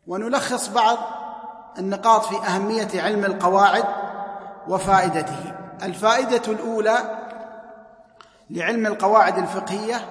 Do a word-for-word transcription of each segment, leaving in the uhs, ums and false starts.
ونلخص بعض النقاط في أهمية علم القواعد وفائدته. الفائدة الأولى لعلم القواعد الفقهية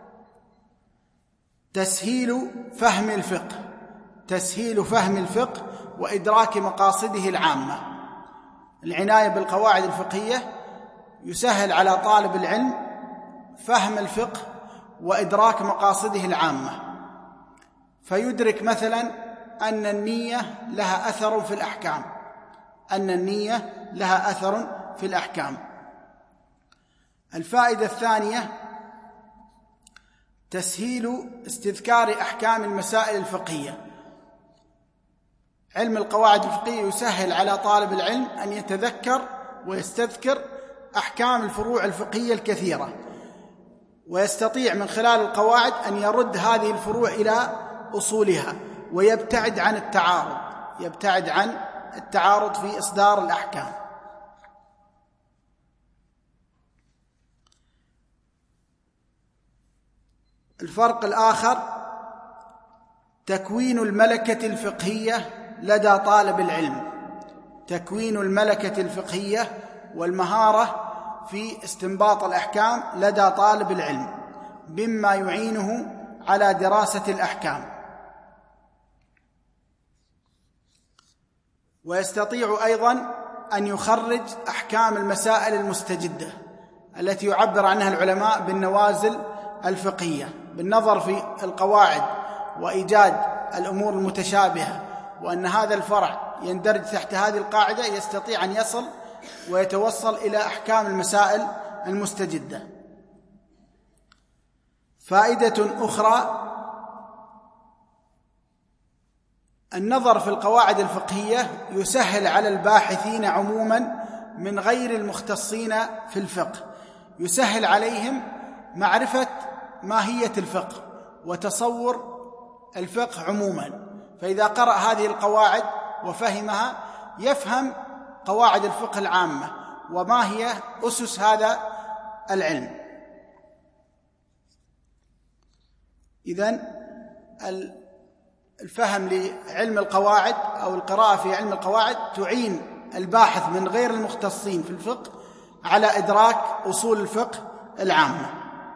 تسهيل فهم الفقه تسهيل فهم الفقه وإدراك مقاصده العامة. العناية بالقواعد الفقهية يسهل على طالب العلم فهم الفقه وإدراك مقاصده العامة، فيدرك مثلا أن النية لها أثر في الأحكام أن النية لها أثر في الأحكام. الفائدة الثانية تسهيل استذكار أحكام المسائل الفقهية. علم القواعد الفقهية يسهل على طالب العلم أن يتذكر ويستذكر أحكام الفروع الفقهية الكثيرة، ويستطيع من خلال القواعد أن يرد هذه الفروع إلى أصولها ويبتعد عن التعارض يبتعد عن التعارض في إصدار الأحكام. الفرق الآخر تكوين الملكة الفقهية لدى طالب العلم تكوين الملكة الفقهية والمهارة في استنباط الأحكام لدى طالب العلم مما يعينه على دراسة الأحكام، ويستطيع أيضا أن يخرج أحكام المسائل المستجدة التي يعبر عنها العلماء بالنوازل الفقهية، بالنظر في القواعد وإيجاد الأمور المتشابهة وأن هذا الفرع يندرج تحت هذه القاعدة، يستطيع أن يصل ويتوصل إلى أحكام المسائل المستجدة. فائدة أخرى النظر في القواعد الفقهية يسهل على الباحثين عموما من غير المختصين في الفقه يسهل عليهم معرفة ماهية الفقه وتصور الفقه عموما، فإذا قرأ هذه القواعد وفهمها يفهم قواعد الفقه العامة وما هي أسس هذا العلم. إذن الفهم لعلم القواعد أو القراءة في علم القواعد تعين الباحث من غير المختصين في الفقه على إدراك أصول الفقه العامة.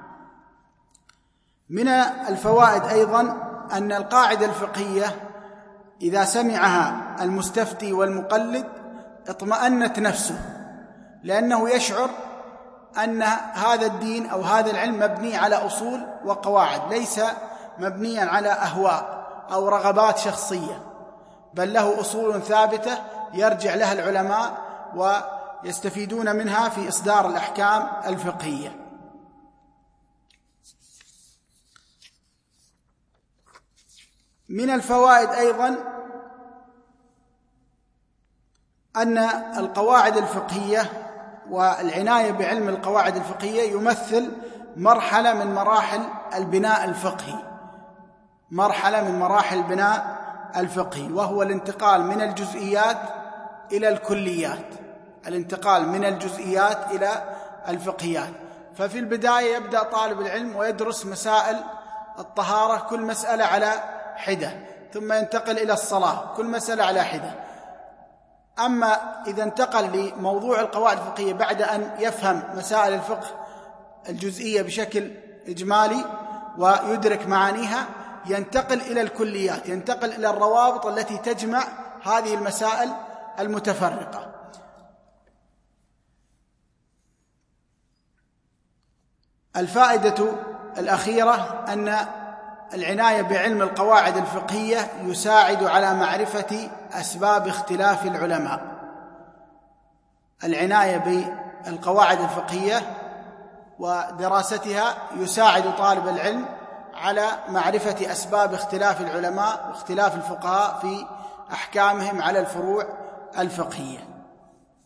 من الفوائد أيضا أن القاعدة الفقهية إذا سمعها المستفتي والمقلد اطمأنت نفسه، لأنه يشعر أن هذا الدين أو هذا العلم مبني على أصول وقواعد، ليس مبنيا على أهواء أو رغبات شخصية، بل له أصول ثابتة يرجع لها العلماء ويستفيدون منها في إصدار الأحكام الفقهية. من الفوائد أيضا أن القواعد الفقهية والعناية بعلم القواعد الفقهية يمثل مرحلة من مراحل البناء الفقهي مرحلة من مراحل البناء الفقهي وهو الانتقال من الجزئيات إلى الكليات الانتقال من الجزئيات إلى الفقهيات. ففي البداية يبدأ طالب العلم ويدرس مسائل الطهارة كل مسألة على حدة، ثم ينتقل إلى الصلاة كل مسألة على حدة. أما إذا انتقل لموضوع القواعد الفقهية بعد أن يفهم مسائل الفقه الجزئية بشكل إجمالي ويدرك معانيها، ينتقل إلى الكليات ينتقل إلى الروابط التي تجمع هذه المسائل المتفرقة. الفائدة الأخيرة أن العناية بعلم القواعد الفقهية يساعد على معرفة أسباب اختلاف العلماء. العناية بالقواعد الفقهية ودراستها يساعد طالب العلم على معرفة أسباب اختلاف العلماء واختلاف الفقهاء في أحكامهم على الفروع الفقهية.